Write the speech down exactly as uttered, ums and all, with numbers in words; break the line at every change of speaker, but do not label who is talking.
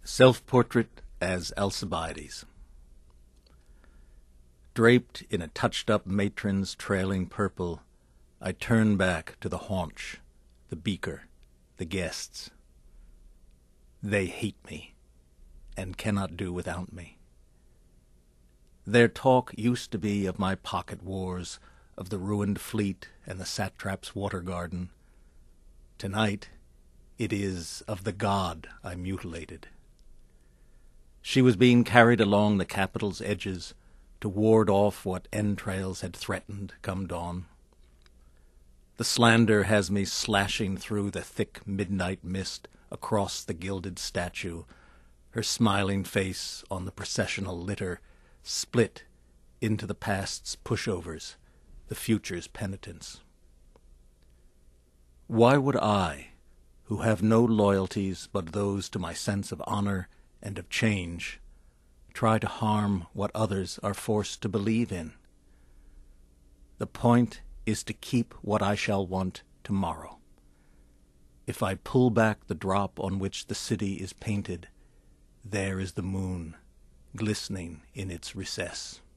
Self-Portrait as Alcibiades. Draped in a touched-up matron's trailing purple, I turn back to the haunch, the beaker, the guests. They hate me, and cannot do without me. Their talk used to be of my pocket wars, of the ruined fleet and the satrap's water garden. Tonight it is of the god I mutilated. She was being carried along the capital's edges to ward off what entrails had threatened come dawn. The slander has me slashing through the thick midnight mist across the gilded statue, her smiling face on the processional litter split into the past's pushovers, the future's penitents. Why would I, who have no loyalties but those to my sense of honor and of change, try to harm what others are forced to believe in? The point is to keep what I shall want tomorrow. If I pull back the drop on which the city is painted, there is the moon, glistening in its recess.